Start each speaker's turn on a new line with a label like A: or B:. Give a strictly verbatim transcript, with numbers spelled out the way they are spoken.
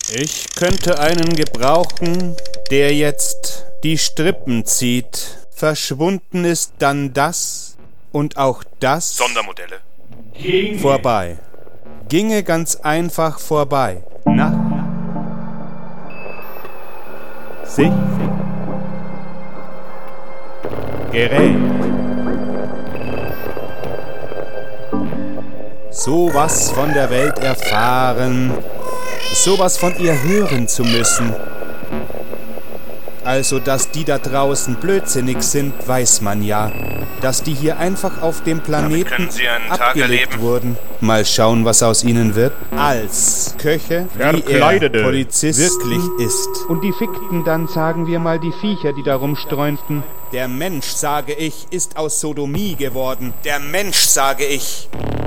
A: Ich könnte einen gebrauchen, der jetzt die Strippen zieht. Verschwunden ist dann das und auch das
B: Sondermodelle.
A: vorbei. Ginge ganz einfach vorbei. Nacht. Sicht. Gerät. Sowas von der Welt erfahren, sowas von ihr hören zu müssen. Also, dass die da draußen blödsinnig sind, weiß man ja. Dass die hier einfach auf dem Planeten
B: können Sie einen Tag
A: abgelegt
B: erleben.
A: wurden. Mal schauen, was aus ihnen wird. Als Köche, wie er
C: Verkleidete
A: Polizist
C: wirklich
A: ist. Und die fickten dann, sagen wir mal, die Viecher, die da rumstreunten. Der Mensch, sage ich, ist aus Sodomie geworden. Der Mensch, sage ich.